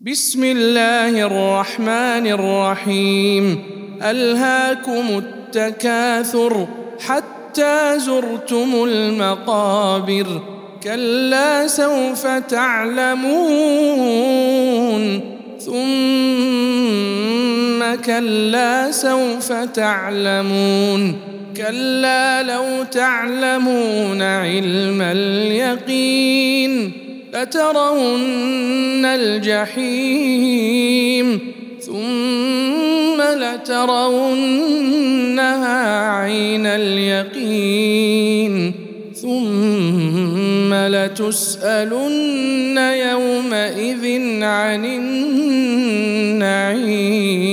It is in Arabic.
بسم الله الرحمن الرحيم. ألهاكم التكاثر حتى زرتم المقابر، كلا سوف تعلمون، ثم كلا سوف تعلمون، كلا لو تعلمون علم اليقين لترون الجحيم ثم لترونها عين اليقين ثم لتسألن يومئذ عن النعيم.